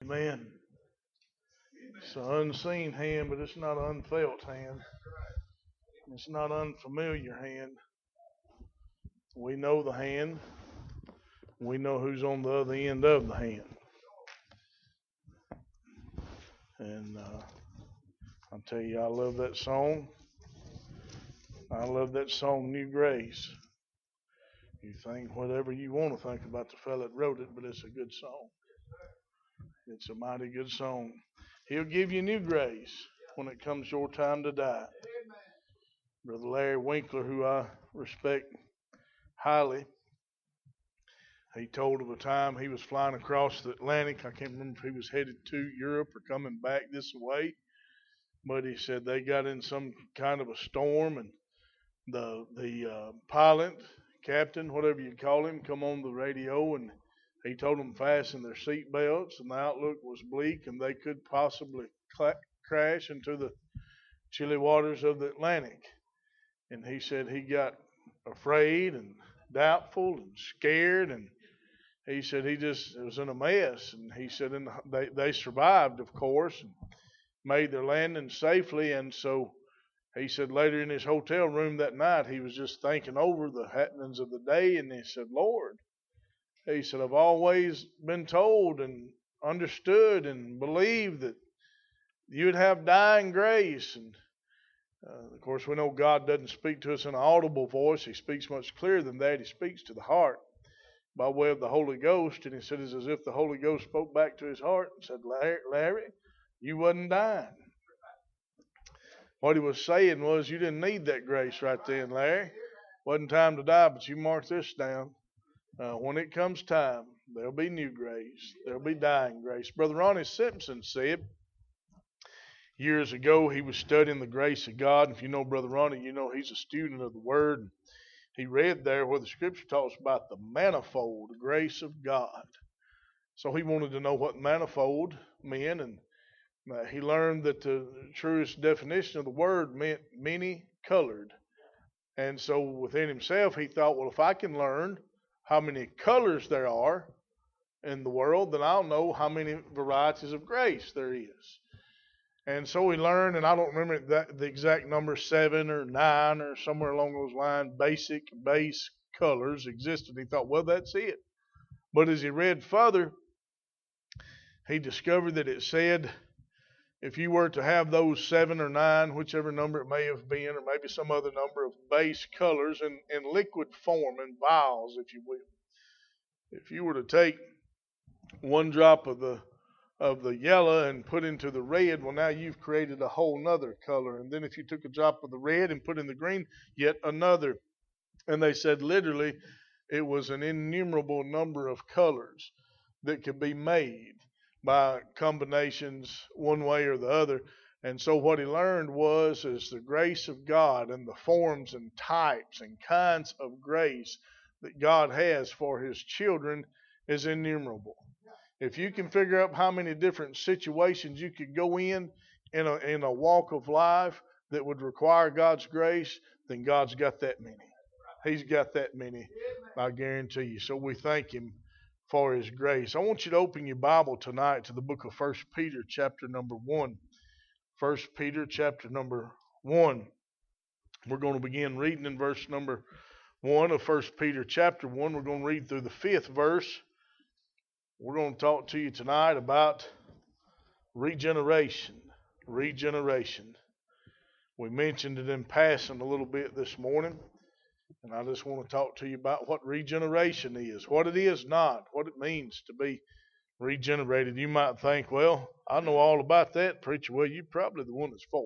Amen. It's an unseen hand, but it's not an unfelt hand. It's not an unfamiliar hand. We know the hand. We know who's on the other end of the hand. And I'll tell you, I love that song. I love that song, New Grace. You think whatever you want to think about the fella that wrote it, but it's a good song. It's a mighty good song. He'll give you new grace when it comes your time to die. Brother Larry Winkler, who I respect highly, he told of a time he was flying across the Atlantic. I can't remember if he was headed to Europe or coming back this way, but he said they got in some kind of a storm, and the pilot, captain, whatever you call him, come on the radio, and he told them to fasten their seat belts, and the outlook was bleak, and they could possibly crash into the chilly waters of the Atlantic. And he said he got afraid and doubtful and scared, and he said it was in a mess. And he said they survived, of course, and made their landing safely. And so he said later in his hotel room that night, he was just thinking over the happenings of the day, and he said, Lord, he said, I've always been told and understood and believed that you would have dying grace. And of course, we know God doesn't speak to us in an audible voice. He speaks much clearer than that. He speaks to the heart by way of the Holy Ghost. And he said it's as if the Holy Ghost spoke back to his heart and said, Larry, you wasn't dying. What he was saying was, you didn't need that grace right then, Larry. Wasn't time to die, but you mark this down. When it comes time, there'll be new grace. There'll be dying grace. Brother Ronnie Simpson said, years ago, he was studying the grace of God. And if you know Brother Ronnie, you know he's a student of the Word. He read there where the Scripture talks about the manifold grace of God. So he wanted to know what manifold meant, and he learned that the truest definition of the word meant many-colored. And so within himself, he thought, well, if I can learn how many colors there are in the world, then I'll know how many varieties of grace there is. And so he learned, and I don't remember the exact number, 7 or 9 or somewhere along those lines, base colors existed. He thought, well, that's it. But as he read further, he discovered that it said, if you were to have those 7 or 9, whichever number it may have been, or maybe some other number of base colors in liquid form, in vials, if you will. If you were to take one drop of the yellow and put into the red, well, now you've created a whole nother color. And then if you took a drop of the red and put in the green, yet another. And they said literally it was an innumerable number of colors that could be made by combinations one way or the other. And so what he learned is the grace of God and the forms and types and kinds of grace that God has for his children is innumerable. If you can figure out how many different situations you could go in a walk of life that would require God's grace, then God's got that many. He's got that many, I guarantee you. So we thank him for his grace. I want you to open your Bible tonight to the book of 1 Peter chapter number 1. 1 Peter chapter number 1. We're going to begin reading in verse number 1 of 1 Peter chapter 1. We're going to read through the 5th verse. We're going to talk to you tonight about regeneration. Regeneration. We mentioned it in passing a little bit this morning. And I just want to talk to you about what regeneration is, what it is not, what it means to be regenerated. You might think, well, I know all about that, preacher. Well, you're probably the one that's for.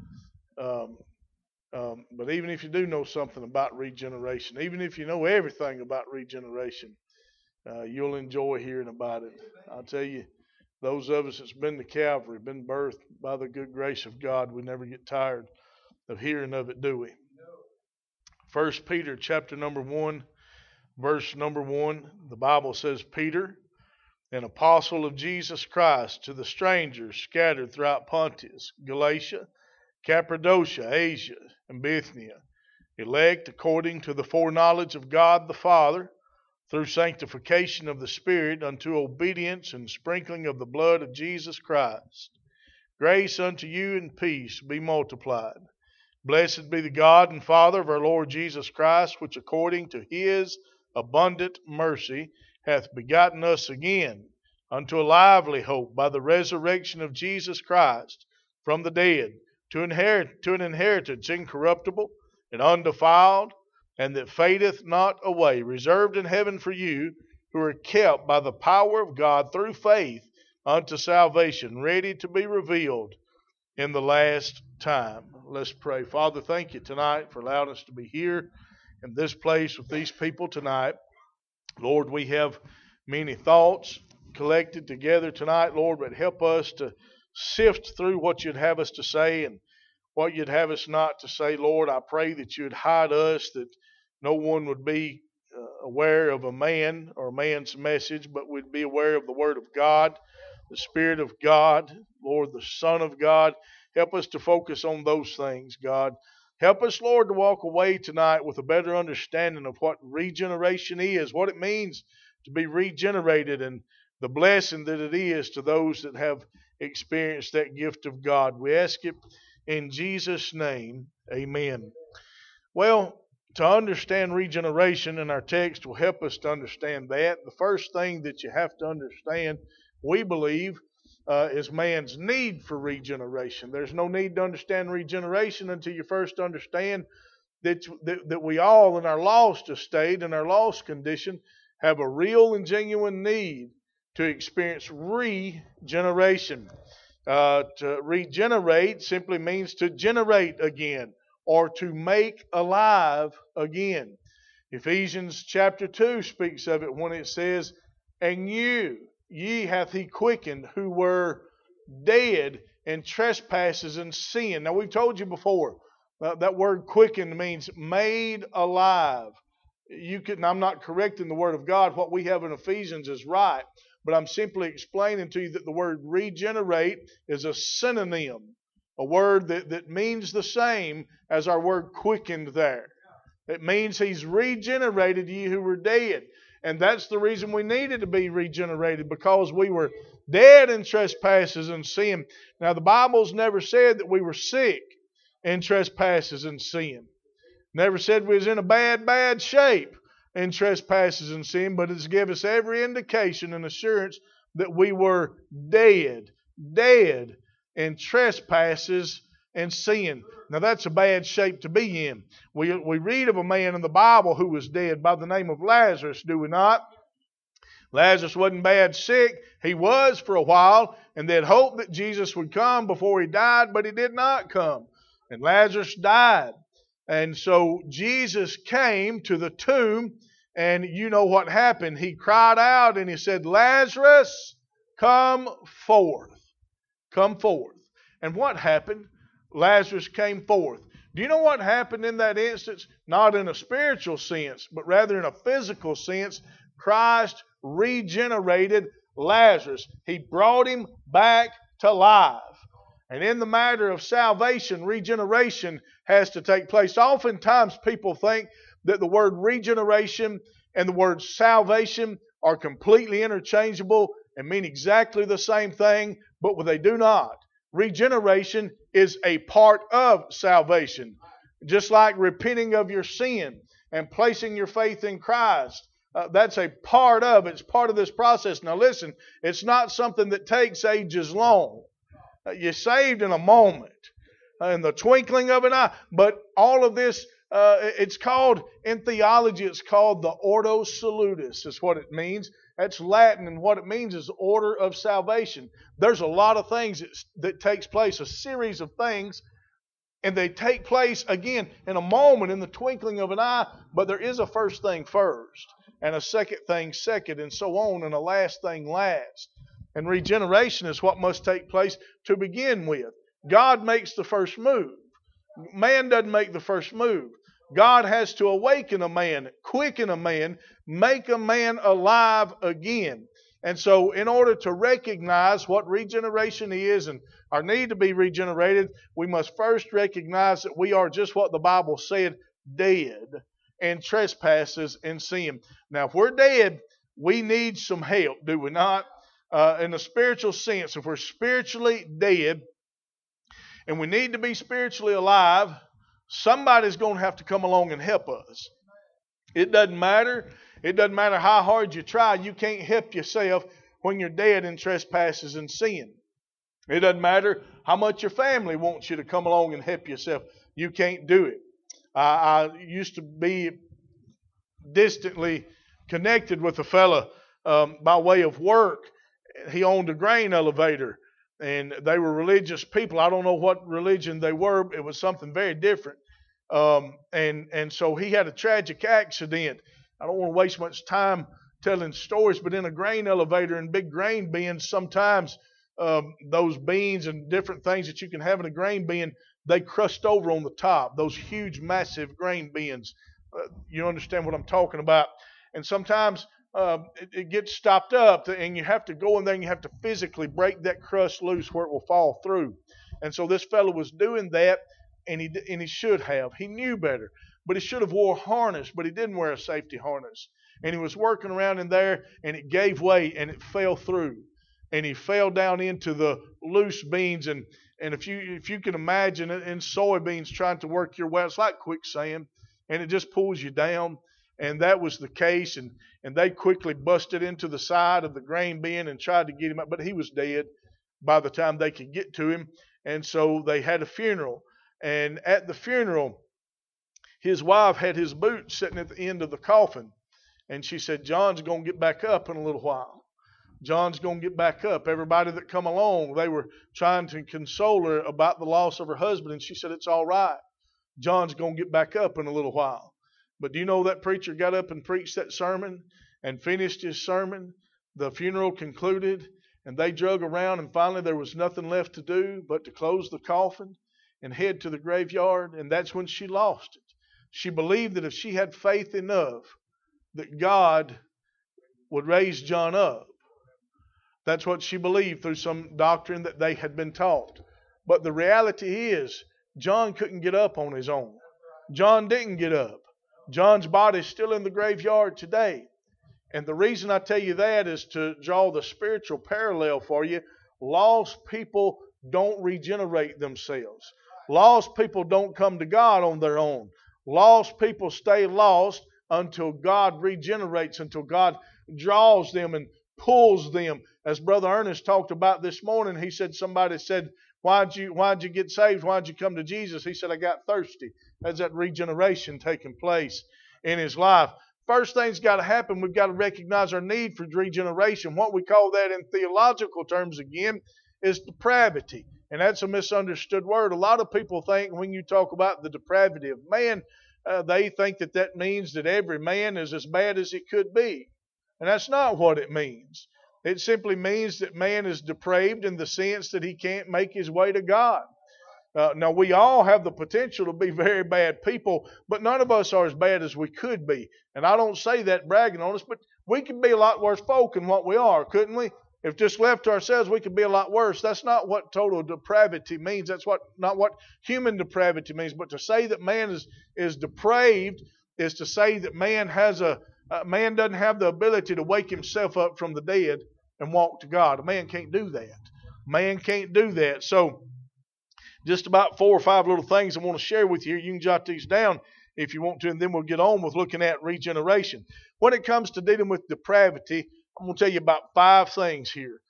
But even if you do know something about regeneration, even if you know everything about regeneration, you'll enjoy hearing about it. I'll tell you, those of us that's been to Calvary, been birthed by the good grace of God, we never get tired of hearing of it, do we? 1 Peter chapter number 1, verse number 1, the Bible says, Peter, an apostle of Jesus Christ, to the strangers scattered throughout Pontus, Galatia, Cappadocia, Asia, and Bithynia, elect according to the foreknowledge of God the Father, through sanctification of the Spirit unto obedience and sprinkling of the blood of Jesus Christ. Grace unto you and peace be multiplied. Blessed be the God and Father of our Lord Jesus Christ, which according to his abundant mercy hath begotten us again unto a lively hope by the resurrection of Jesus Christ from the dead, to an inheritance incorruptible and undefiled, and that fadeth not away, reserved in heaven for you, who are kept by the power of God through faith unto salvation, ready to be revealed in the last time. Let's pray. Father, thank you tonight for allowing us to be here in this place with these people tonight. Lord, we have many thoughts collected together tonight, Lord, but help us to sift through what you'd have us to say and what you'd have us not to say. Lord, I pray that you'd hide us, that no one would be aware of a man or a man's message, but we'd be aware of the Word of God, the Spirit of God, Lord, the Son of God. Help us to focus on those things, God. Help us, Lord, to walk away tonight with a better understanding of what regeneration is, what it means to be regenerated, and the blessing that it is to those that have experienced that gift of God. We ask it in Jesus' name, amen. Well, to understand regeneration, and our text will help us to understand that. The first thing that you have to understand, we believe, is man's need for regeneration. There's no need to understand regeneration until you first understand that we all in our lost estate, in our lost condition, have a real and genuine need to experience regeneration. To regenerate simply means to generate again or to make alive again. Ephesians chapter 2 speaks of it when it says, "And ye hath he quickened who were dead in trespasses and sin." Now we've told you before, that word quickened means made alive. I'm not correcting the Word of God. What we have in Ephesians is right. But I'm simply explaining to you that the word regenerate is a synonym, a word that means the same as our word quickened there. It means he's regenerated you who were dead. And that's the reason we needed to be regenerated, because we were dead in trespasses and sin. Now the Bible's never said that we were sick in trespasses and sin. Never said we was in a bad shape in trespasses and sin, but it's given us every indication and assurance that we were dead in trespasses and sin. Now that's a bad shape to be in. We read of a man in the Bible who was dead by the name of Lazarus, do we not? Lazarus wasn't bad sick. He was for a while, and they'd hoped that Jesus would come before he died, but he did not come. And Lazarus died. And so Jesus came to the tomb, and you know what happened. He cried out and he said, "Lazarus, come forth. Come forth." And what happened? Lazarus came forth. Do you know what happened in that instance? Not in a spiritual sense, but rather in a physical sense. Christ regenerated Lazarus. He brought him back to life. And in the matter of salvation, regeneration has to take place. Oftentimes people think that the word regeneration and the word salvation are completely interchangeable and mean exactly the same thing, but they do not. Regeneration is a part of salvation. Just like repenting of your sin and placing your faith in Christ. That's a part of it. It's part of this process. Now listen, it's not something that takes ages long. You're saved in a moment, in the twinkling of an eye. But all of this, it's called, in theology, it's called the Ordo Salutis, is what it means. That's Latin, and what it means is order of salvation. There's a lot of things that takes place, a series of things, and they take place, again, in a moment, in the twinkling of an eye, but there is a first thing first, and a second thing second, and so on, and a last thing last. And regeneration is what must take place to begin with. God makes the first move. Man doesn't make the first move. God has to awaken a man, quicken a man, make a man alive again. And so in order to recognize what regeneration is and our need to be regenerated, we must first recognize that we are just what the Bible said, dead. in trespasses and sin. Now, if we're dead, we need some help, do we not? In a spiritual sense, if we're spiritually dead and we need to be spiritually alive, somebody's going to have to come along and help us. It doesn't matter. It doesn't matter how hard you try. You can't help yourself when you're dead in trespasses and sin. It doesn't matter how much your family wants you to come along and help yourself. You can't do it. I used to be distantly connected with a fella by way of work. He owned a grain elevator, and they were religious people. I don't know what religion they were. It was something very different. And so he had a tragic accident. I don't want to waste much time telling stories, but in a grain elevator and big grain bins, sometimes those beans and different things that you can have in a grain bin, they crust over on the top, those huge, massive grain bins. You understand what I'm talking about. And sometimes it gets stopped up, and you have to go in there and you have to physically break that crust loose where it will fall through. And so this fellow was doing that, and he should have. He knew better, but he should have wore a harness, but he didn't wear a safety harness. And he was working around in there, and it gave way, and it fell through. And he fell down into the loose beans, and if you can imagine it, in soybeans trying to work your way, it's like quicksand, and it just pulls you down. And that was the case, and they quickly busted into the side of the grain bin and tried to get him up, but he was dead by the time they could get to him. And so they had a funeral, and at the funeral, his wife had his boots sitting at the end of the coffin, and she said, "John's going to get back up in a little while. John's going to get back up." Everybody that come along, they were trying to console her about the loss of her husband, and she said, "It's all right. John's going to get back up in a little while." But do you know that preacher got up and preached that sermon and finished his sermon? The funeral concluded, and they drug around, and finally there was nothing left to do but to close the coffin and head to the graveyard, and that's when she lost it. She believed that if she had faith enough that God would raise John up. That's what she believed through some doctrine that they had been taught. But the reality is, John couldn't get up on his own. John didn't get up. John's body is still in the graveyard today. And the reason I tell you that is to draw the spiritual parallel for you. Lost people don't regenerate themselves. Lost people don't come to God on their own. Lost people stay lost until God regenerates, until God draws them and pulls them. As Brother Ernest talked about this morning, he said, somebody said, why'd you get saved? Why'd you come to Jesus? He said, I got thirsty. That's that regeneration taking place in his life. First thing's got to happen, we've got to recognize our need for regeneration. What we call that in theological terms again is depravity. And that's a misunderstood word. A lot of people think when you talk about the depravity of man, they think that means that every man is as bad as he could be. And that's not what it means. It simply means that man is depraved in the sense that he can't make his way to God. Now, we all have the potential to be very bad people, but none of us are as bad as we could be. And I don't say that bragging on us, but we could be a lot worse folk than what we are, couldn't we? If just left to ourselves, we could be a lot worse. That's not what total depravity means. That's not what human depravity means. But to say that man is depraved is to say that man doesn't have the ability to wake himself up from the dead and walk to God. A man can't do that. Man can't do that. So, just about 4 or 5 little things I want to share with you here. You can jot these down if you want to, and then we'll get on with looking at regeneration. When it comes to dealing with depravity, I'm going to tell you about 5 things here.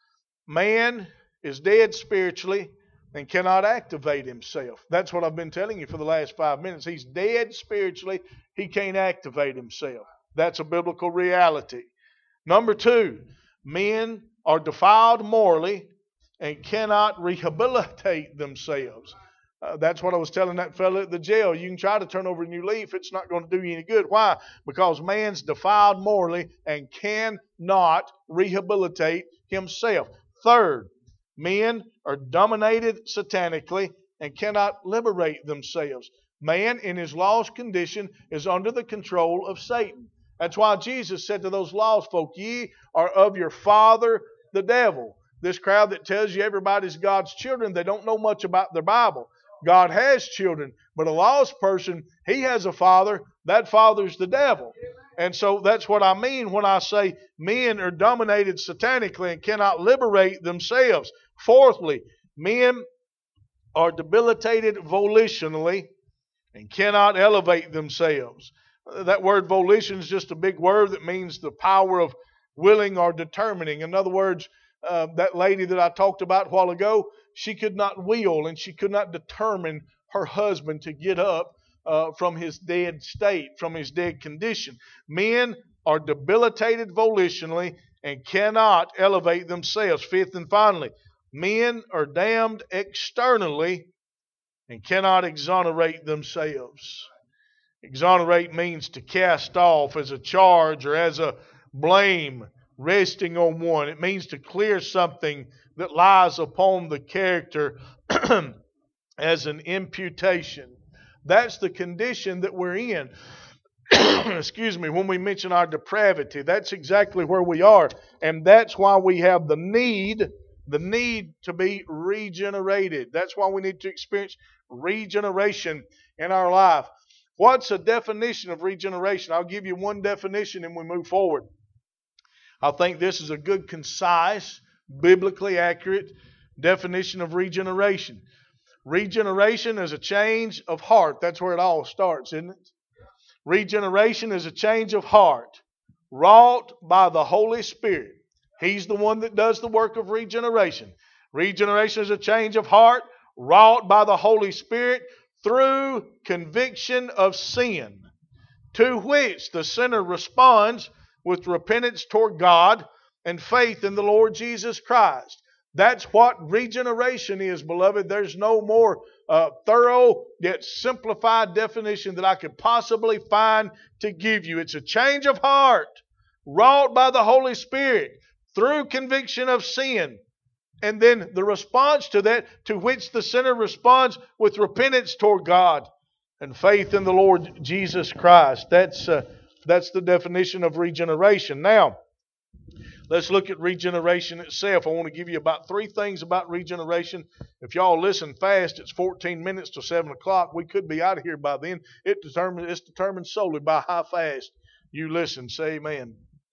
Man is dead spiritually and cannot activate himself. That's what I've been telling you for the last 5 minutes. He's dead spiritually. He can't activate himself. That's a biblical reality. Number 2, men are defiled morally and cannot rehabilitate themselves. That's what I was telling that fellow at the jail. You can try to turn over a new leaf. It's not going to do you any good. Why? Because man's defiled morally and cannot rehabilitate himself. Third, men are dominated satanically and cannot liberate themselves. Man in his lost condition is under the control of Satan. That's why Jesus said to those lost folk, ye are of your father the devil. This crowd that tells you everybody's God's children, they don't know much about their Bible. God has children, but a lost person, he has a father that father's the devil. And so that's what I mean when I say men are dominated satanically and cannot liberate themselves. Fourthly, men are debilitated volitionally and cannot elevate themselves. That word volition is just a big word that means the power of willing or determining. In other words, that lady that I talked about a while ago, she could not will and she could not determine her husband to get up from his dead state, from his dead condition. Men are debilitated volitionally and cannot elevate themselves. Fifth and finally, men are damned externally and cannot exonerate themselves. Exonerate means to cast off as a charge or as a blame resting on one. It means to clear something that lies upon the character as an imputation. That's the condition that we're in. Excuse me, when we mention our depravity, that's exactly where we are. And that's why we have the need to be regenerated. That's why we need to experience regeneration in our life. What's a definition of regeneration? I'll give you one definition and we move forward. I think this is a good, concise, biblically accurate definition of regeneration. Regeneration is a change of heart. That's where it all starts, isn't it? Regeneration is a change of heart wrought by the Holy Spirit. He's the one that does the work of regeneration. Regeneration is a change of heart wrought by the Holy Spirit through conviction of sin, to which the sinner responds with repentance toward God and faith in the Lord Jesus Christ. That's what regeneration is, beloved. There's no more thorough yet simplified definition that I could possibly find to give you. It's a change of heart wrought by the Holy Spirit through conviction of sin. And then the response to that, to which the sinner responds with repentance toward God and faith in the Lord Jesus Christ. That's the definition of regeneration. Now, let's look at regeneration itself. I want to give you about 3 things about regeneration. If y'all listen fast, it's 14 minutes to 7 o'clock. We could be out of here by then. It's determined solely by how fast you listen. Say amen.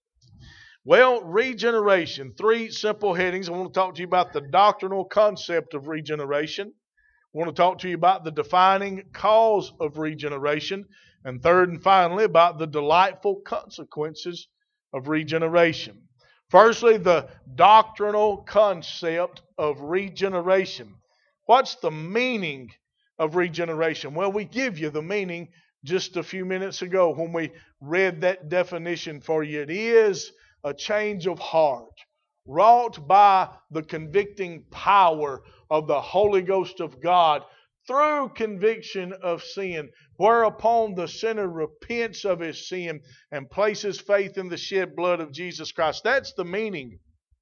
Well, regeneration, 3 simple headings. I want to talk to you about the doctrinal concept of regeneration. I want to talk to you about the defining cause of regeneration. And third and finally, about the delightful consequences of regeneration. Firstly, the doctrinal concept of regeneration. What's the meaning of regeneration? Well, we give you the meaning just a few minutes ago when we read that definition for you. It is a change of heart wrought by the convicting power of the Holy Ghost of God through conviction of sin, whereupon the sinner repents of his sin and places faith in the shed blood of Jesus Christ. That's the meaning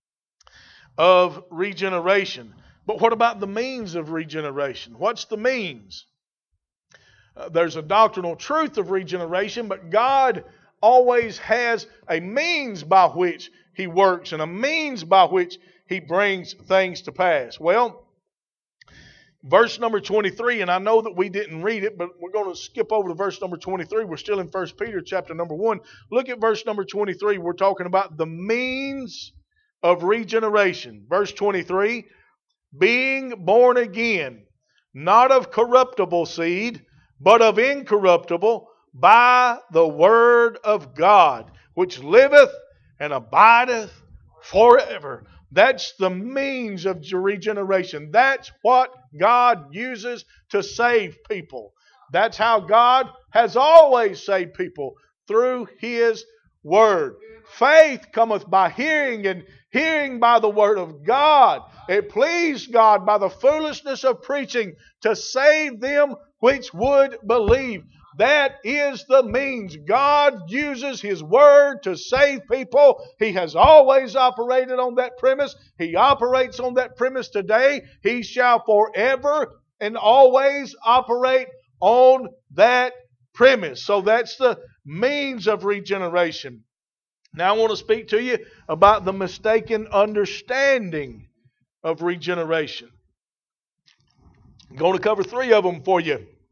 of regeneration. But what about the means of regeneration? What's the means? There's a doctrinal truth of regeneration, but God always has a means by which He works and a means by which He brings things to pass. Well, verse number 23, and I know that we didn't read it, but we're going to skip over to verse number 23. We're still in 1 Peter chapter number 1. Look at verse number 23. We're talking about the means of regeneration. Verse 23, being born again, not of corruptible seed, but of incorruptible, by the word of God, which liveth and abideth forever. That's the means of regeneration. That's what God uses to save people. That's how God has always saved people, through His Word. Faith cometh by hearing, and hearing by the Word of God. It pleased God by the foolishness of preaching to save them which would believe. That is the means. God uses His Word to save people. He has always operated on that premise. He operates on that premise today. He shall forever and always operate on that premise. So that's the means of regeneration. Now I want to speak to you about the mistaken understanding of regeneration. I'm going to cover 3 of them for you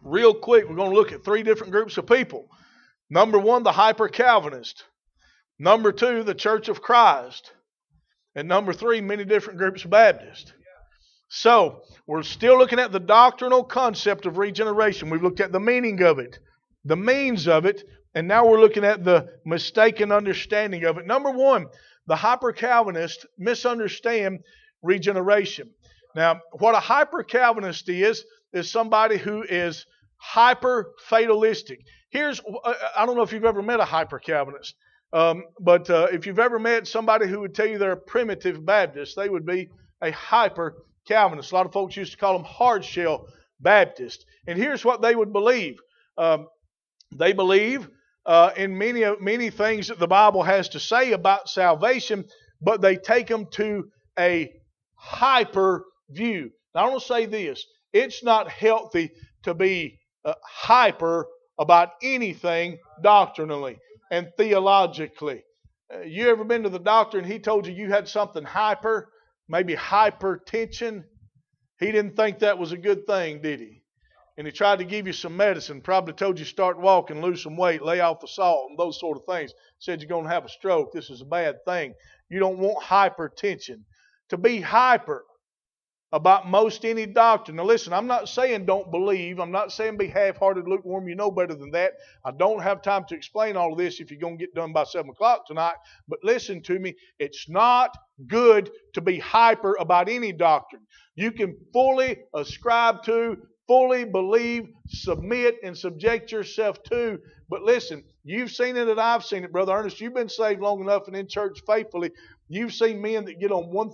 Real quick, we're going to look at three different groups of people. Number one, the hyper-Calvinist. Number two, the Church of Christ. And number three, many different groups of Baptists. So, we're still looking at the doctrinal concept of regeneration. We've looked at the meaning of it, the means of it, and now we're looking at the mistaken understanding of it. Number one, the hyper-Calvinists misunderstand regeneration. Now, what a hyper-Calvinist is somebody who is hyper-fatalistic. I don't know if you've ever met a hyper-Calvinist, but if you've ever met somebody who would tell you they're a primitive Baptist, they would be a hyper-Calvinist. A lot of folks used to call them hard-shell Baptists. And here's what they would believe. They believe in many things that the Bible has to say about salvation, but they take them to a hyper view. Now, I want to say this. It's not healthy to be hyper about anything doctrinally and theologically. You ever been to the doctor and he told you had something hyper, maybe hypertension? He didn't think that was a good thing, did he? And he tried to give you some medicine, probably told you start walking, lose some weight, lay off the salt, and those sort of things. Said you're going to have a stroke. This is a bad thing. You don't want hypertension. To be hyper about most any doctrine. Now listen, I'm not saying don't believe. I'm not saying be half-hearted, lukewarm. You know better than that. I don't have time to explain all of this if you're going to get done by 7 o'clock tonight. But listen to me. It's not good to be hyper about any doctrine. You can fully ascribe to, fully believe, submit, and subject yourself to. But listen, you've seen it and I've seen it, Brother Ernest. You've been saved long enough and in church faithfully. You've seen men that get on one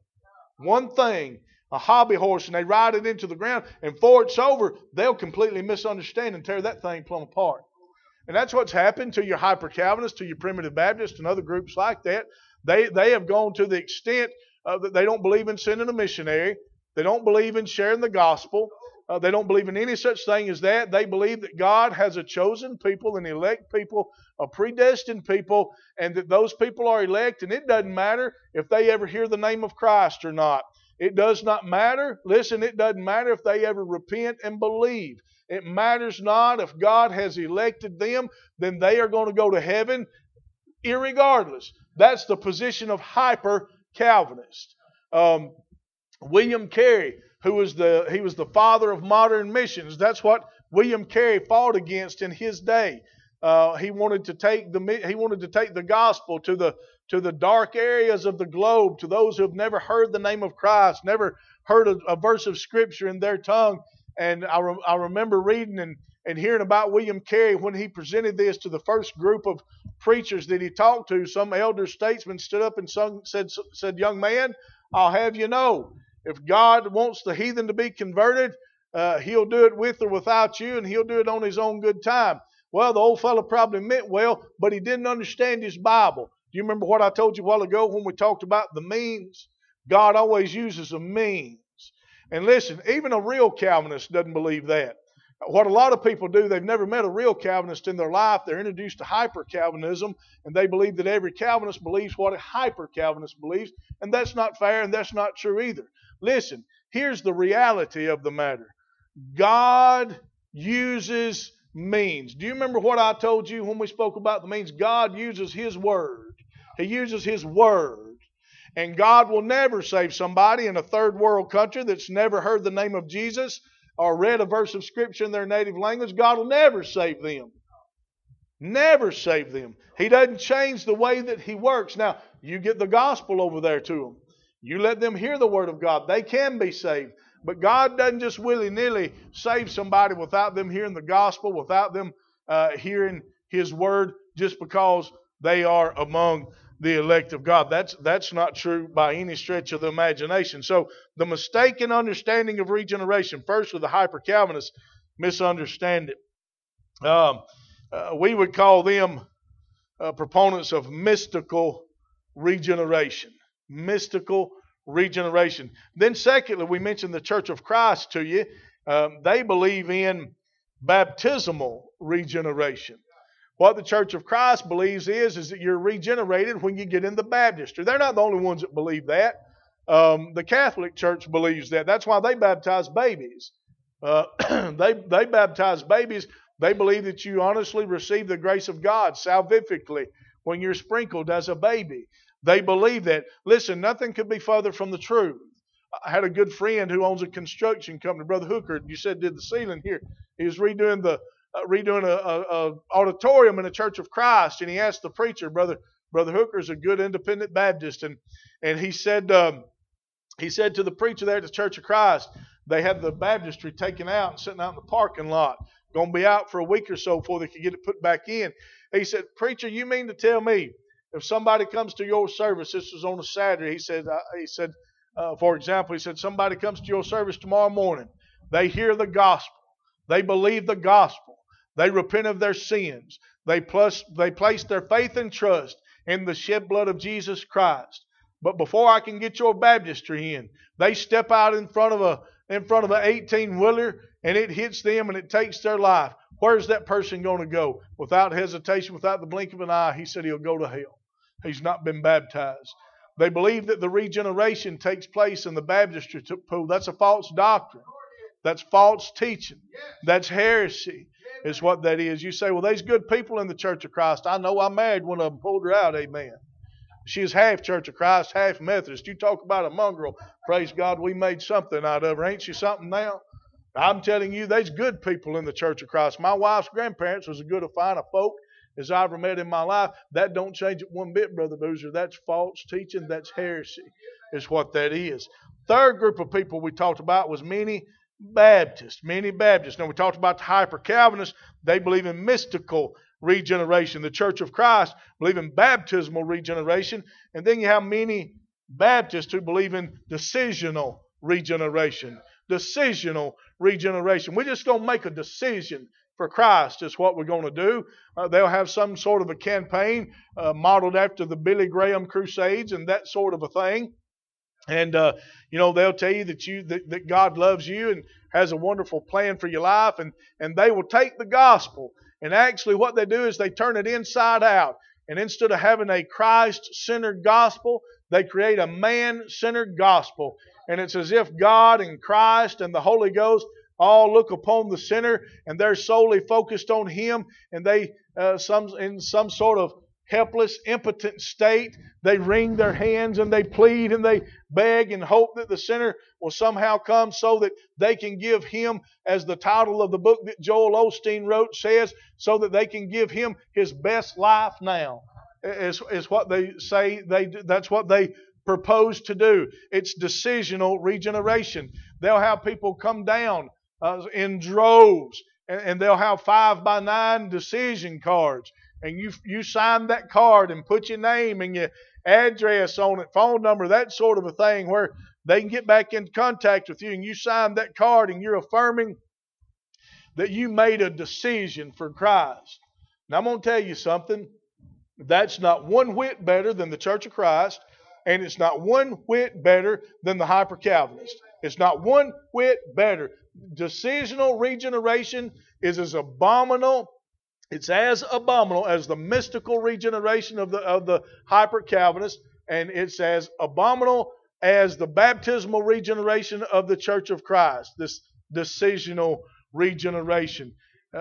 thing, a hobby horse, and they ride it into the ground, and before it's over, they'll completely misunderstand and tear that thing plumb apart. And that's what's happened to your hyper-Calvinists, to your primitive Baptists, and other groups like that. They have gone to the extent that they don't believe in sending a missionary. They don't believe in sharing the gospel. They don't believe in any such thing as that. They believe that God has a chosen people, an elect people, a predestined people, and that those people are elect, and it doesn't matter if they ever hear the name of Christ or not. It does not matter. Listen, it doesn't matter if they ever repent and believe. It matters not. If God has elected them, then they are going to go to heaven irregardless. That's the position of hyper-Calvinist. William Carey, he was the father of modern missions. That's what William Carey fought against in his day. He wanted to take the gospel to the dark areas of the globe, to those who have never heard the name of Christ, never heard a verse of Scripture in their tongue. And I remember reading and hearing about William Carey when he presented this to the first group of preachers that he talked to. Some elder statesman stood up and said, "Young man, I'll have you know, if God wants the heathen to be converted, He'll do it with or without you, and He'll do it on His own good time." Well, the old fellow probably meant well, but he didn't understand his Bible. Do you remember what I told you a while ago when we talked about the means? God always uses a means. And listen, even a real Calvinist doesn't believe that. What a lot of people do, they've never met a real Calvinist in their life. They're introduced to hyper-Calvinism, and they believe that every Calvinist believes what a hyper-Calvinist believes, and that's not fair, and that's not true either. Listen, here's the reality of the matter. God uses means. Do you remember what I told you when we spoke about the means? God uses His Word. He uses His Word. And God will never save somebody in a third world country that's never heard the name of Jesus or read a verse of Scripture in their native language. God will never save them. Never save them. He doesn't change the way that He works. Now, you get the gospel over there to them. You let them hear the Word of God. They can be saved. But God doesn't just willy-nilly save somebody without them hearing the gospel, without them hearing His Word, just because they are among the elect of God. That's not true by any stretch of the imagination. So the mistaken understanding of regeneration, first with the hyper-Calvinists, misunderstand it. We would call them proponents of mystical regeneration. Mystical regeneration. Then secondly, we mentioned the Church of Christ to you. They believe in baptismal regeneration. What the Church of Christ believes is that you're regenerated when you get in the baptistry. They're not the only ones that believe that. The Catholic Church believes that. That's why they baptize babies. They baptize babies. They believe that you honestly receive the grace of God salvifically when you're sprinkled as a baby. They believe that. Listen, nothing could be further from the truth. I had a good friend who owns a construction company, Brother Hooker. You said did the ceiling here. He was redoing a auditorium in the Church of Christ, and he asked the preacher, Brother Hooker's a good independent Baptist, and he said to the preacher there at the Church of Christ, they had the baptistry taken out and sitting out in the parking lot, going to be out for a week or so before they could get it put back in. He said, "Preacher, you mean to tell me if somebody comes to your service, this was on a Saturday," he said, for example, he said, somebody comes to your service tomorrow morning, they hear the gospel, they believe the gospel, they repent of their sins, they place their faith and trust in the shed blood of Jesus Christ. But before I can get your baptistry in, they step out in front of an 18-wheeler and it hits them and it takes their life. Where's that person going to go? Without hesitation, without the blink of an eye, he said he'll go to hell. He's not been baptized. They believe that the regeneration takes place in the baptistry pool. That's a false doctrine. That's false teaching. That's heresy is what that is. You say, well, there's good people in the Church of Christ. I know I married one of them, pulled her out, amen. She is half Church of Christ, half Methodist. You talk about a mongrel. Praise God, we made something out of her. Ain't she something now? I'm telling you, there's good people in the Church of Christ. My wife's grandparents was as good a fine a folk as I ever met in my life. That don't change it one bit, Brother Boozer. That's false teaching. That's heresy is what that is. Third group of people we talked about was many Baptists. Now, we talked about the hyper-Calvinists. They believe in mystical regeneration. The Church of Christ believe in baptismal regeneration. And then you have many Baptists who believe in decisional regeneration. Decisional regeneration. We're just going to make a decision for Christ is what we're going to do. They'll have some sort of a campaign modeled after the Billy Graham Crusades and that sort of a thing. And, they'll tell you that God loves you and has a wonderful plan for your life. And they will take the gospel. And actually what they do is they turn it inside out. And instead of having a Christ-centered gospel, they create a man-centered gospel. And it's as if God and Christ and the Holy Ghost all look upon the sinner and they're solely focused on him. And they, in some sort of helpless, impotent state, they wring their hands and they plead and they beg and hope that the sinner will somehow come so that they can give him, as the title of the book that Joel Osteen wrote says, so that they can give him his best life now. Is what they say they do. That's what they propose to do. It's decisional regeneration. They'll have people come down in droves and they'll have 5x9 decision cards. And you sign that card and put your name and your address on it, phone number, that sort of a thing, where they can get back in contact with you. And you sign that card and you're affirming that you made a decision for Christ. Now I'm going to tell you something. That's not one whit better than the Church of Christ. And it's not one whit better than the hyper-Calvinist. It's not one whit better. Decisional regeneration is as abominable. It's as abominable as the mystical regeneration of the hyper-Calvinist, and it's as abominable as the baptismal regeneration of the Church of Christ, this decisional regeneration.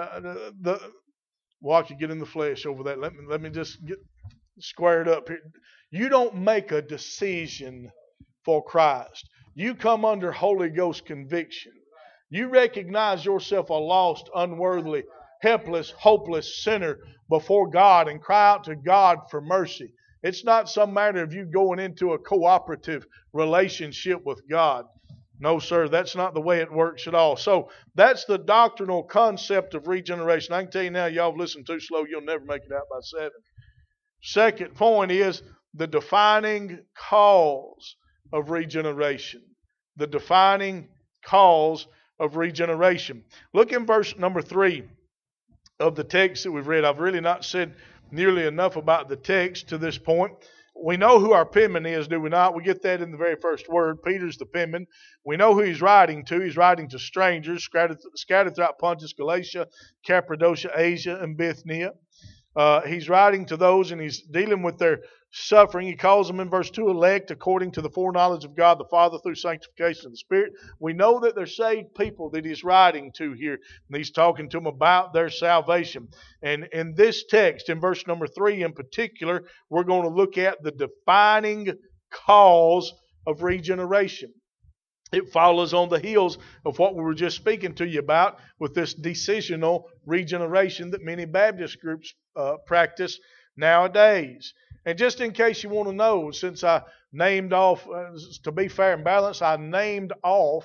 I could get in the flesh over that. Let me just get squared up here. You don't make a decision for Christ. You come under Holy Ghost conviction. You recognize yourself a lost, unworthy, helpless, hopeless sinner before God and cry out to God for mercy. It's not some matter of you going into a cooperative relationship with God. No, sir, that's not the way it works at all. So that's the doctrinal concept of regeneration. I can tell you now, y'all have listened too slow, you'll never make it out by 7. Second point is the defining cause of regeneration. The defining cause of regeneration. Look in verse number 3 of the text that we've read. I've really not said nearly enough about the text to this point. We know who our penman is, do we not? We get that in the very first word. Peter's the penman. We know who he's writing to. He's writing to strangers scattered throughout Pontus, Galatia, Cappadocia, Asia, and Bithynia. He's writing to those and he's dealing with their suffering. He calls them in verse 2 elect according to the foreknowledge of God the Father through sanctification of the Spirit. We know that they're saved people that he's writing to here. And he's talking to them about their salvation. And in this text, in verse number 3 in particular, we're going to look at the defining cause of regeneration. It follows on the heels of what we were just speaking to you about with this decisional regeneration that many Baptist groups practice nowadays. And just in case you want to know, since I named off, to be fair and balanced, I named off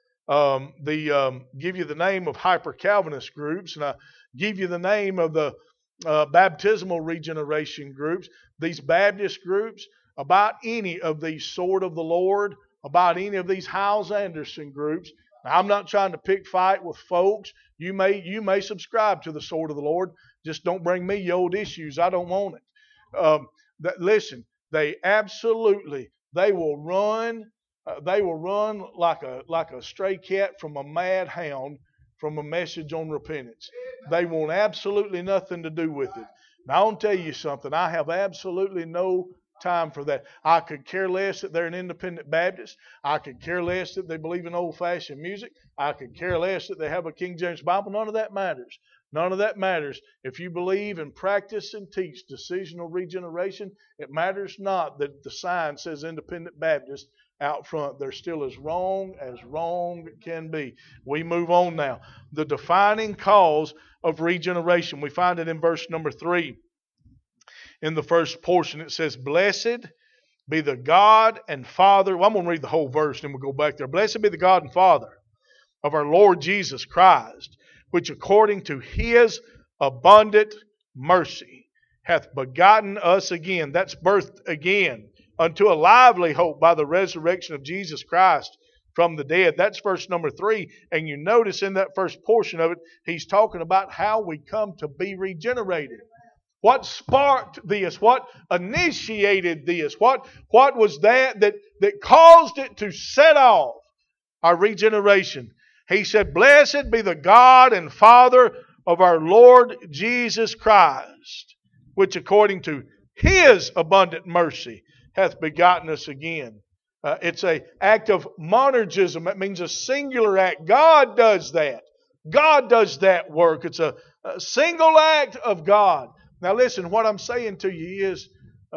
give you the name of hyper-Calvinist groups, and I give you the name of the baptismal regeneration groups. These Baptist groups, about any of these Sword of the Lord, about any of these Hyles Anderson groups. Now, I'm not trying to pick fight with folks. You may subscribe to the Sword of the Lord. Just don't bring me your old issues. I don't want it. Listen, they will run like a stray cat from a mad hound from a message on repentance. They want absolutely nothing to do with it. Now, I'll tell you something. I have absolutely no time for that. I could care less that they're an independent Baptist. I could care less that they believe in old-fashioned music. I could care less that they have a King James Bible. None of that matters. None of that matters. If you believe and practice and teach decisional regeneration, it matters not that the sign says Independent Baptist out front. They're still as wrong can be. We move on now. The defining cause of regeneration. We find it in verse number 3. In the first portion, it says, Blessed be the God and Father. Well, I'm going to read the whole verse, and we'll go back there. Blessed be the God and Father of our Lord Jesus Christ, which according to his abundant mercy hath begotten us again. That's birthed again unto a lively hope by the resurrection of Jesus Christ from the dead. That's verse number 3. And you notice in that first portion of it, he's talking about how we come to be regenerated. What sparked this? What initiated this? What was that caused it to set off our regeneration? He said, Blessed be the God and Father of our Lord Jesus Christ, which according to his abundant mercy hath begotten us again. It's an act of monergism. That means a singular act. God does that. God does that work. It's a single act of God. Now listen, what I'm saying to you is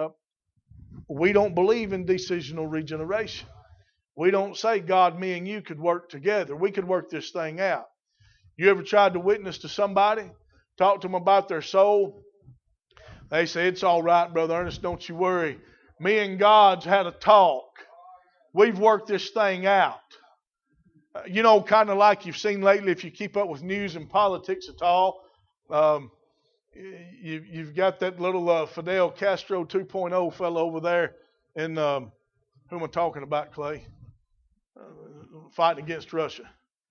we don't believe in decisional regeneration. We don't say God, me, and you could work together. We could work this thing out. You ever tried to witness to somebody? Talk to them about their soul? They say, it's all right, Brother Ernest, don't you worry. Me and God's had a talk. We've worked this thing out. Kind of like you've seen lately, if you keep up with news and politics at all, you've got that little Fidel Castro 2.0 fellow over there in, who am I talking about, Clay? Fighting against Russia.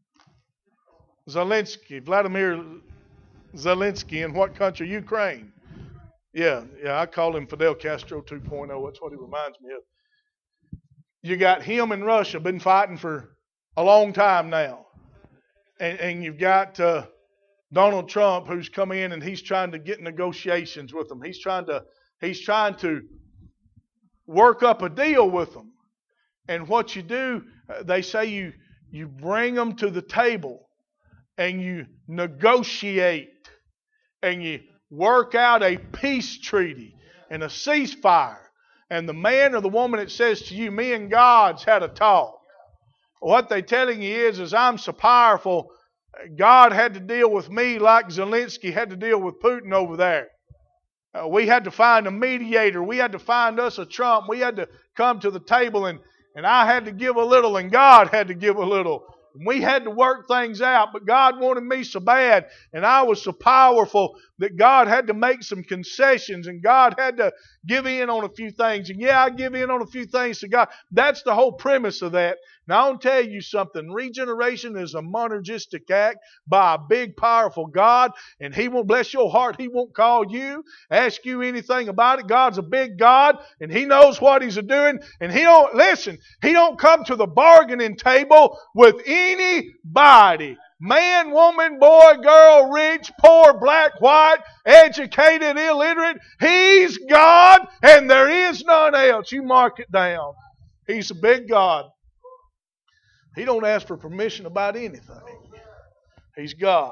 Vladimir Zelensky. In what country? Ukraine. Yeah, I call him Fidel Castro 2.0. That's what he reminds me of. You got him and Russia been fighting for a long time now. And you've got Donald Trump, who's come in and he's trying to get negotiations with them. He's trying to work up a deal with them. And what you do, they say you bring them to the table and you negotiate and you work out a peace treaty and a ceasefire. And the man or the woman that says to you, me and God's had a talk. What they're telling you is I'm so powerful, God had to deal with me like Zelensky had to deal with Putin over there. We had to find a mediator. We had to find us a Trump. We had to come to the table and I had to give a little and God had to give a little. We had to work things out, but God wanted me so bad and I was so powerful that God had to make some concessions and God had to give in on a few things. And I give in on a few things to God. That's the whole premise of that. Now, I'll tell you something. Regeneration is a monergistic act by a big, powerful God, and He won't bless your heart. He won't call you, ask you anything about it. God's a big God, and He knows what He's doing, and He don't come to the bargaining table with anybody Man, woman, boy, girl, rich, poor, black, white, educated, illiterate. He's God and there is none else. You mark it down. He's a big God. He don't ask for permission about anything. He's God.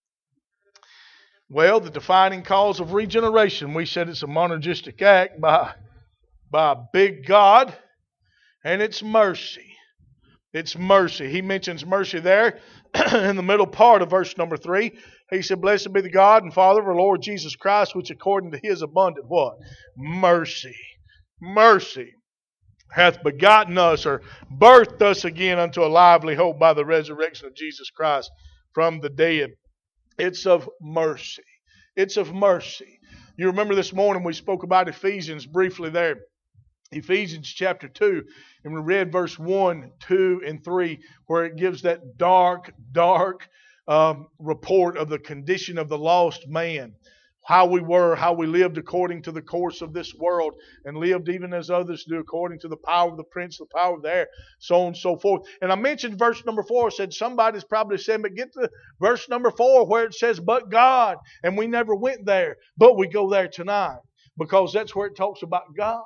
Well, the defining cause of regeneration, we said it's a monergistic act by a big God, and it's mercy. It's mercy. He mentions mercy there in the middle part of verse number 3. He said, "Blessed be the God and Father of our Lord Jesus Christ, which according to His abundant" what? Mercy. Mercy hath begotten us or birthed us again unto a lively hope by the resurrection of Jesus Christ from the dead. It's of mercy. It's of mercy. You remember this morning we spoke about Ephesians briefly there. Ephesians chapter 2, and we read verse 1, 2, and 3, where it gives that dark report of the condition of the lost man. How we were, how we lived according to the course of this world, and lived even as others do according to the power of the prince, the power of the air, so on and so forth. And I mentioned verse number 4, said somebody's probably saying, but get to verse number 4 where it says, but God. And we never went there, but we go there tonight, because that's where it talks about God.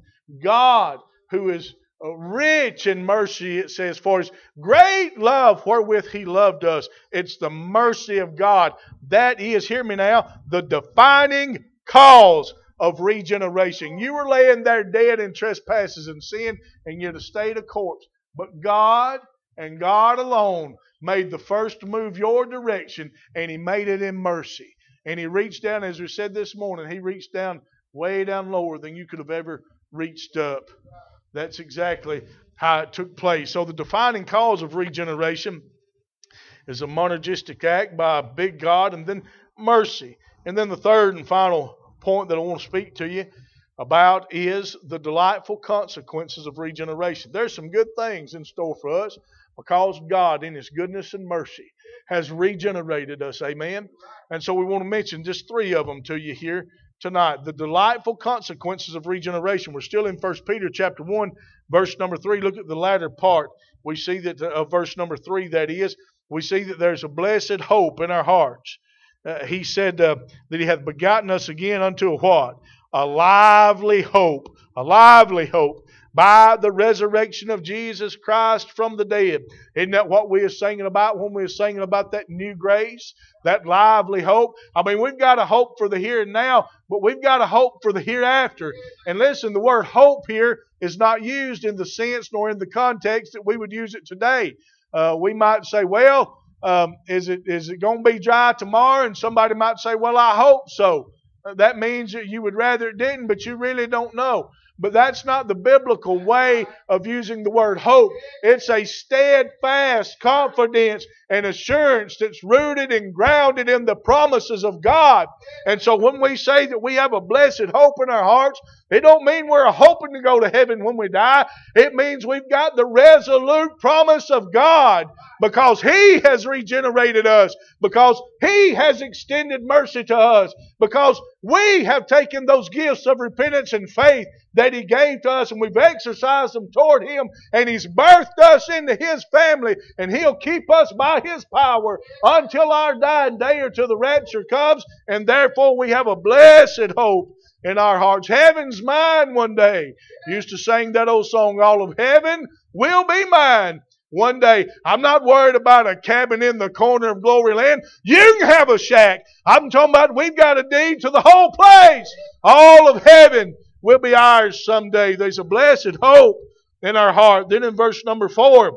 God, who is rich in mercy, it says, for His great love wherewith He loved us. It's the mercy of God. That is, hear me now, the defining cause of regeneration. You were laying there dead in trespasses and sin, and you'd have stayed a corpse. But God and God alone made the first move your direction, and He made it in mercy. And He reached down, as we said this morning, He reached down way down lower than you could have ever reached up. That's exactly how it took place. So the defining cause of regeneration is a monergistic act by a big God, and then mercy. And then the third and final point that I want to speak to you about is the delightful consequences of regeneration. There's some good things in store for us because God in His goodness and mercy has regenerated us. Amen. And so we want to mention just 3 of them to you here tonight. The delightful consequences of regeneration. We're still in 1 Peter chapter 1, verse number 3. Look at the latter part. We see that verse number 3, that is, we see that there's a blessed hope in our hearts. He said that He hath begotten us again unto a what? A lively hope. A lively hope. By the resurrection of Jesus Christ from the dead. Isn't that what we were singing about when we were singing about that new grace? That lively hope. I mean, we've got a hope for the here and now, but we've got a hope for the hereafter. And listen, the word hope here is not used in the sense nor in the context that we would use it today. We might say, well, is it going to be dry tomorrow? And somebody might say, well, I hope so. That means that you would rather it didn't, but you really don't know. But that's not the biblical way of using the word hope. It's a steadfast confidence and assurance that's rooted and grounded in the promises of God. And so when we say that we have a blessed hope in our hearts, it don't mean we're hoping to go to heaven when we die. It means we've got the resolute promise of God because He has regenerated us, because He has extended mercy to us, because we have taken those gifts of repentance and faith that He gave to us, and we've exercised them toward Him, and He's birthed us into His family, and He'll keep us by His power until our dying day or till the rapture comes, and therefore we have a blessed hope in our hearts. Heaven's mine one day. Used to sing that old song, all of heaven will be mine one day. I'm not worried about a cabin in the corner of Glory Land. You can have a shack. I'm talking about we've got a deed to the whole place. All of heaven will be ours someday. There's a blessed hope in our heart. Then in verse number 4,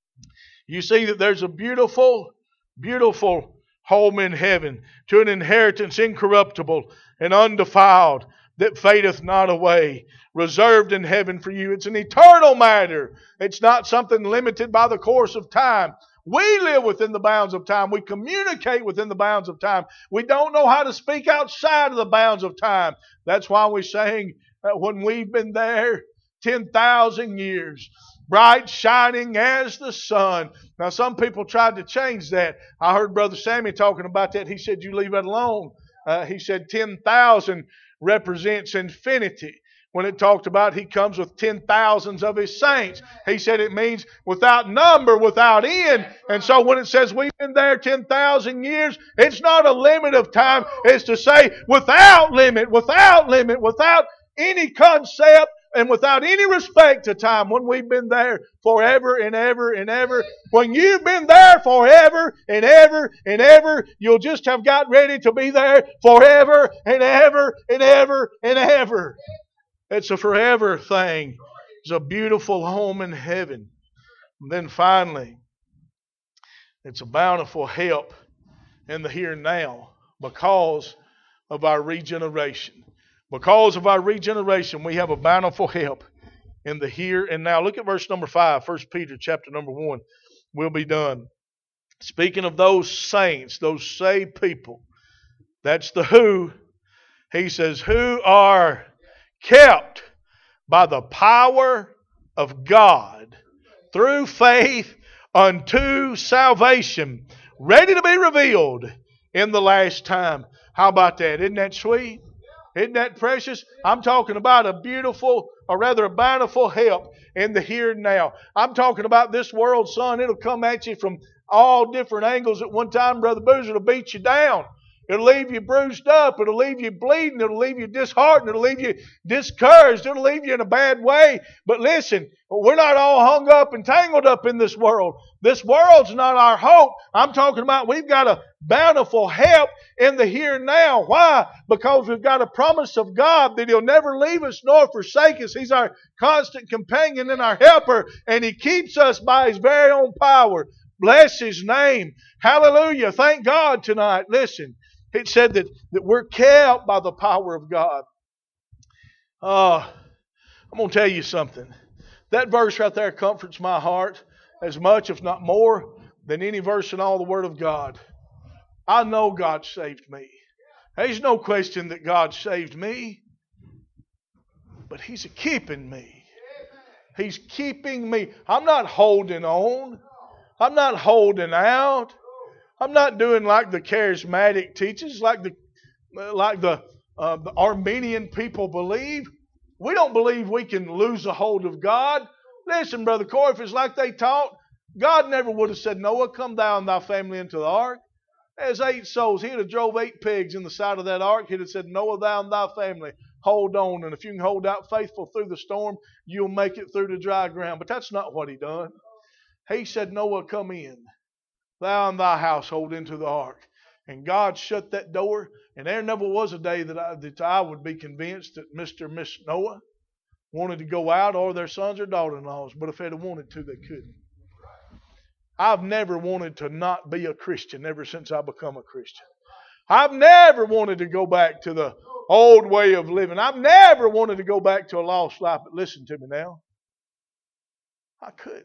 you see that there's a beautiful, beautiful home in heaven, to an inheritance incorruptible and undefiled, that fadeth not away, reserved in heaven for you. It's an eternal matter. It's not something limited by the course of time. We live within the bounds of time. We communicate within the bounds of time. We don't know how to speak outside of the bounds of time. That's why we sang when we've been there 10,000 years, bright shining as the sun. Now some people tried to change that. I heard Brother Sammy talking about that. He said, you leave it alone. He said 10,000 represents infinity. when it talked about He comes with 10,000s of His saints. He said it means without number, without end. And so when it says we've been there 10,000 years, it's not a limit of time. It's to say without limit, without any concept, and without any respect to time, when we've been there forever and ever and ever. When you've been there forever and ever and ever, you'll just have got ready to be there forever and ever and ever and ever. It's a forever thing. It's a beautiful home in heaven. And then finally, it's a bountiful help in the here and now because of our regeneration. Because of our regeneration, we have a bountiful help in the here and now. Look at verse number 5, 1 Peter chapter number 1. We'll be done. Speaking of those saints, those saved people, that's the who. He says, who are kept by the power of God through faith unto salvation, ready to be revealed in the last time. How about that? Isn't that sweet? Isn't that precious? I'm talking about a beautiful, or rather a bountiful help in the here and now. I'm talking about this world, son. It'll come at you from all different angles at one time. Brother Boozer, it'll beat you down. It'll leave you bruised up. It'll leave you bleeding. It'll leave you disheartened. It'll leave you discouraged. It'll leave you in a bad way. But listen, we're not all hung up and tangled up in this world. This world's not our hope. I'm talking about we've got a bountiful help in the here and now. Why? Because we've got a promise of God that He'll never leave us nor forsake us. He's our constant companion and our helper. And He keeps us by His very own power. Bless His name. Hallelujah. Thank God tonight. Listen. It said that we're kept by the power of God. I'm going to tell you something. That verse right there comforts my heart as much, if not more, than any verse in all the Word of God. I know God saved me. There's no question that God saved me. But He's keeping me. He's keeping me. I'm not holding on. I'm not holding out. I'm not doing like the charismatic teachers, like the Armenian people believe. We don't believe we can lose a hold of God. Listen, Brother Corey, if it's like they taught, God never would have said, Noah, come thou and thy family into the ark. There's 8 souls. He'd have drove 8 pigs in the side of that ark. He'd have said, Noah, thou and thy family, hold on. And if you can hold out faithful through the storm, you'll make it through the dry ground. But that's not what He done. He said, Noah, come in. Thou and thy household into the ark. And God shut that door. And there never was a day that I would be convinced that Mr. and Miss Noah wanted to go out, or their sons or daughter-in-laws. But if they'd have wanted to, they couldn't. I've never wanted to not be a Christian ever since I become a Christian. I've never wanted to go back to the old way of living. I've never wanted to go back to a lost life. But listen to me now. I couldn't.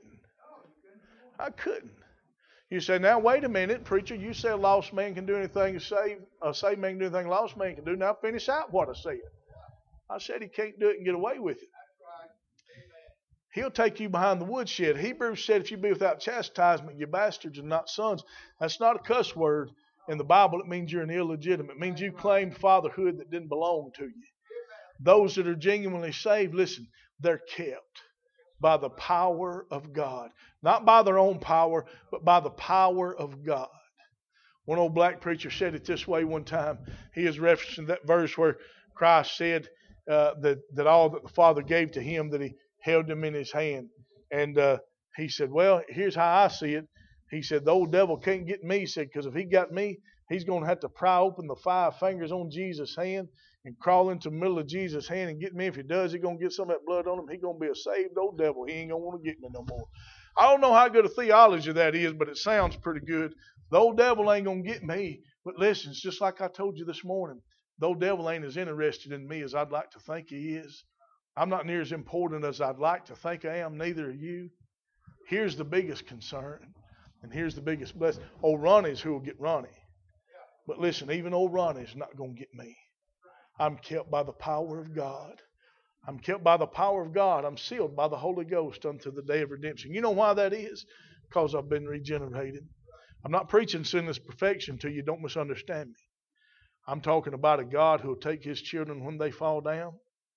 You say, now wait a minute, preacher, you say a lost man can do anything a saved man can do anything a lost man can do. Now finish out what I said. I said he can't do it and get away with it. He'll take you behind the woodshed. Hebrews said if you be without chastisement, you're bastards and not sons. That's not a cuss word in the Bible. It means you're an illegitimate. It means you claimed fatherhood that didn't belong to you. Those that are genuinely saved, listen, they're kept by the power of God. Not by their own power, but by the power of God. One old black preacher said it this way one time. He is referencing that verse where Christ said that all that the Father gave to Him, that He held them in His hand. And he said, well, here's how I see it. He said, the old devil can't get me. He said, because if he got me, he's going to have to pry open the 5 fingers on Jesus' hand and crawl into the middle of Jesus' hand and get me. If he does, he's going to get some of that blood on him. He's going to be a saved old devil. He ain't going to want to get me no more. I don't know how good a theology that is, but it sounds pretty good. The old devil ain't going to get me. But listen, it's just like I told you this morning. The old devil ain't as interested in me as I'd like to think he is. I'm not near as important as I'd like to think I am. Neither are you. Here's the biggest concern. And here's the biggest blessing. Old Ronnie's who will get Ronnie. But listen, even old Ronnie's not going to get me. I'm kept by the power of God. I'm kept by the power of God. I'm sealed by the Holy Ghost unto the day of redemption. You know why that is? Because I've been regenerated. I'm not preaching sinless perfection to you. Don't misunderstand me. I'm talking about a God who will take His children when they fall down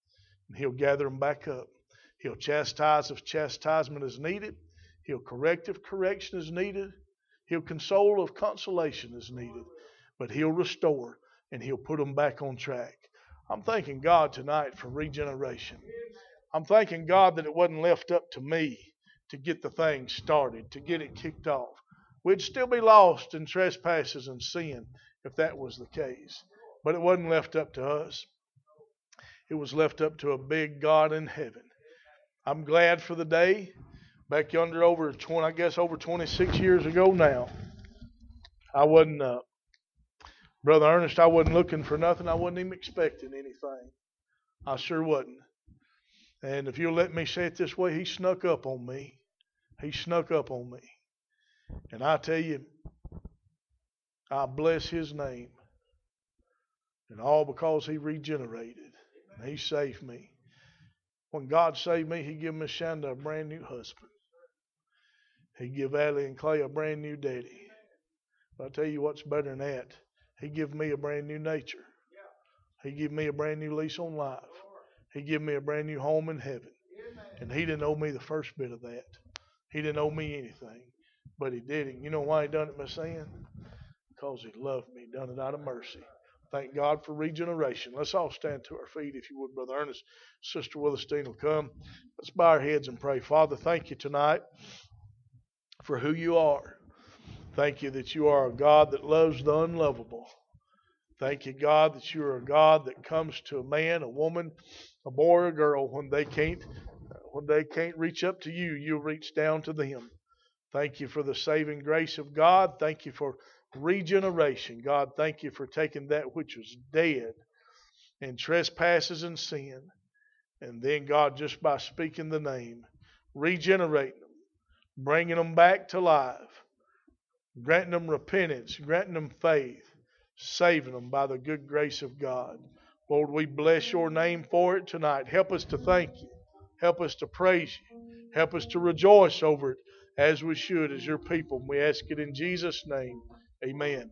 and He'll gather them back up. He'll chastise if chastisement is needed. He'll correct if correction is needed. He'll console if consolation is needed. But He'll restore, and He'll put them back on track. I'm thanking God tonight for regeneration. I'm thanking God that it wasn't left up to me to get the thing started, to get it kicked off. We'd still be lost in trespasses and sin if that was the case. But it wasn't left up to us. It was left up to a big God in heaven. I'm glad for the day. Back yonder over 26 years ago now, I wasn't, Brother Ernest, I wasn't looking for nothing. I wasn't even expecting anything. I sure wasn't. And if you'll let me say it this way, He snuck up on me. He snuck up on me. And I tell you, I bless His name. And all because He regenerated. And He saved me. When God saved me, He gave Miss Shanda a brand new husband. He gave Allie and Clay a brand new daddy. But I tell you what's better than that. He gave me a brand new nature. He gave me a brand new lease on life. He gave me a brand new home in heaven. And He didn't owe me the first bit of that. He didn't owe me anything. But He did it. You know why He done it, Miss Ann? Because He loved me. He done it out of mercy. Thank God for regeneration. Let's all stand to our feet, if you would, Brother Ernest. Sister Willerstein will come. Let's bow our heads and pray. Father, thank You tonight for who You are. Thank You that You are a God that loves the unlovable. Thank You, God, that You are a God that comes to a man, a woman, a boy, or a girl when they can't reach up to You. You'll reach down to them. Thank You for the saving grace of God. Thank You for regeneration. God, thank You for taking that which was dead in trespasses and sin. And then, God, just by speaking the name, regenerating them, bringing them back to life, granting them repentance, granting them faith, saving them by the good grace of God. Lord, we bless Your name for it tonight. Help us to thank You. Help us to praise You. Help us to rejoice over it as we should as Your people. We ask it in Jesus' name. Amen.